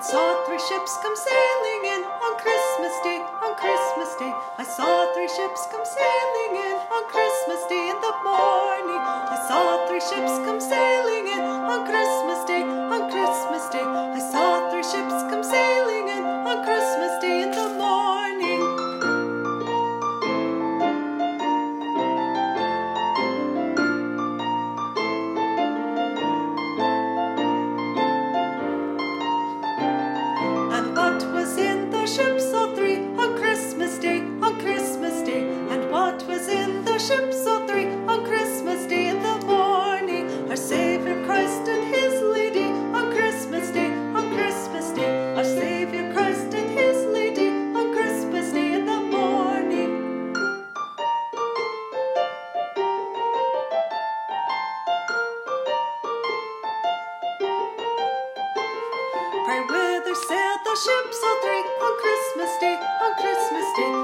saw three ships come sailing in on Christmas Day, on Christmas Day. I saw three ships come sailing in on Christmas Day in the morning. I saw three ships come sailing in on Christmas Day, on Christmas Day. I saw three ships come sailing in on Christmas Day in the morning. And what was in the ships all three on Christmas Day, on Christmas Day? And what was in the ships all three on Christmas Day in the morning? Our Saviour Christ and His Lady on Christmas Day, on Christmas Day. Our Saviour Christ and His Lady on Christmas Day in the morning. Pray whither sailed the ships all three on Christmas Day, on Christmas Day?